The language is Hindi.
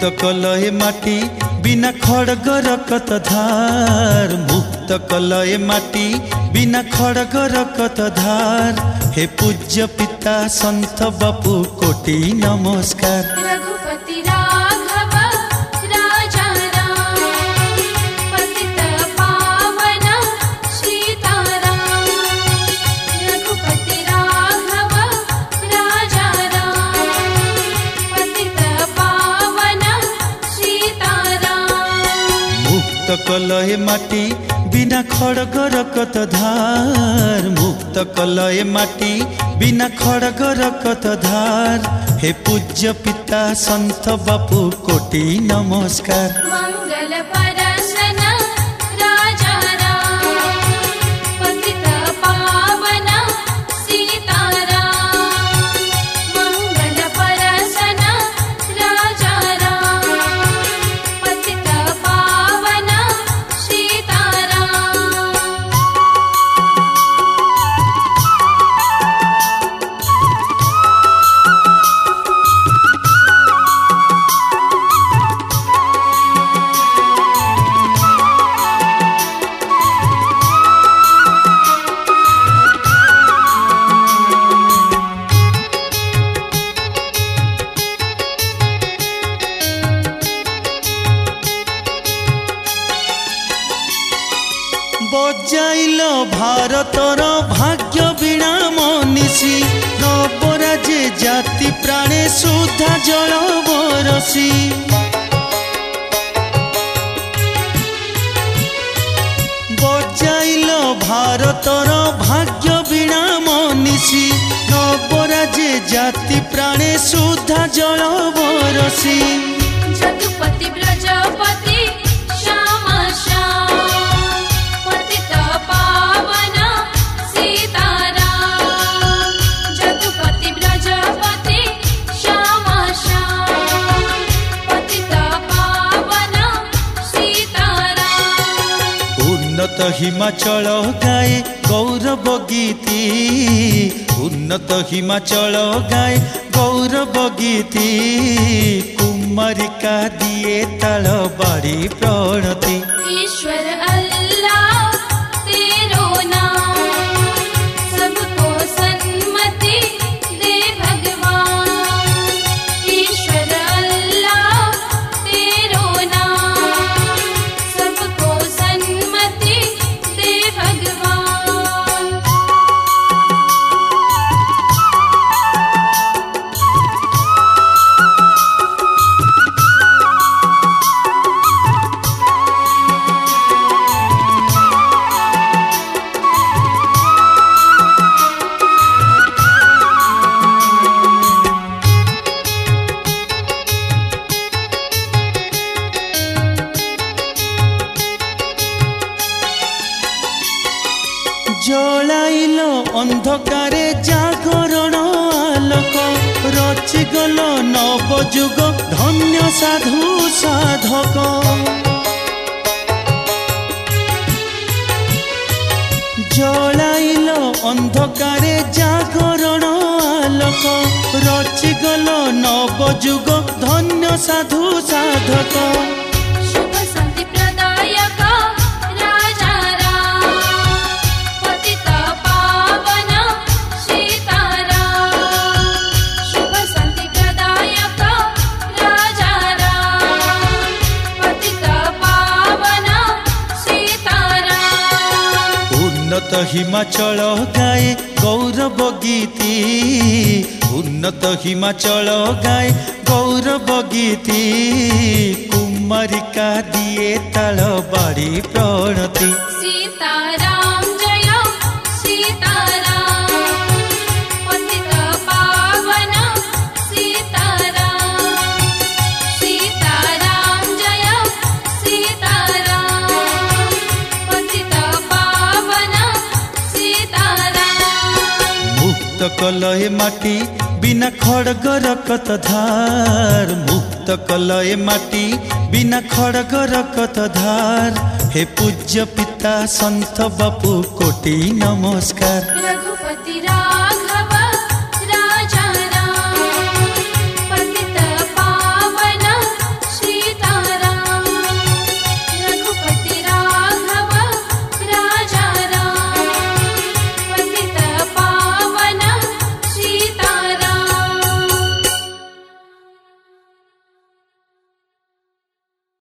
कलय माटी बिना खड़गर कत धार। मुक्त कलय माटी बिना खड़गर कत धार। हे पूज्य पिता संत बापू कोटि नमस्कार। रघुपति राघव राजा राम, पतित पावन सीताराम। रघुपति राघव राजा राम, पतित पावन सीताराम। मुक्त कलय माटी बिना खड़गर कत धार। मुक्त कलय माटी बिना खड़गर कत धार। हे पूज्य पिता संत बापू कोटि नमस्कार। मंगल परसन राजा राम, पतित पावन सीताराम। मंगल परसन राजा राम, पतित पावन सीताराम। बजाइल भारतर भाग्य बीणा मनीषी। नवराजे जाति प्राणे सुधा जल बरसी। बजाइल भारतर भाग्य बीणा मनीषी। नवराजे जाति प्राणे सुधा जल बरसी। जदुपति ब्रजपति श्याम श्याम, पतित पावन सीताराम। जदुपति ब्रजपति श्याम श्याम, पतित पावन सीताराम। उन्नत हिमाचल गाए गौरव गीति। उन्नत हिमाचल गाए गौरव गीति। कुमारिका दिए ताल बाड़ी प्रणति। ईश्वर अल्लाह तेरो नाम, सबको सन्मति दे भगवान। ईश्वर अल्लाह तेरो नाम, सबको सन्मति दे भगवान। जलाइल अंधकारे जागरण आलोक। रचिगल नवजुग धन्य साधु साधक। जलाइल अंधकारे जागरण आलोक। रचिगल नवजुग धन्य साधु साधक। शुभ शांति प्रदायक राजा राम, पतित पावन सीताराम। शुभ शांति प्रदायक राजा राम, पतित पावन सीताराम। उन्नत हिमाचल गाए गौरव गीति। उन्नत हिमाचल गाए गौरव गीति। कुमारिका दिए ताल बाड़ी प्रणति। सीताराम जय सीताराम, पतित पावन सीताराम। सीताराम जय सीताराम, पतित पावन सीताराम। मुक्त कलय माटी बिना खड़गर कत धार। मुक्त कलय माटी बिना खड़गर कत धार। हे पूज्य पिता संत बापू कोटि नमस्कार। रघुपति राम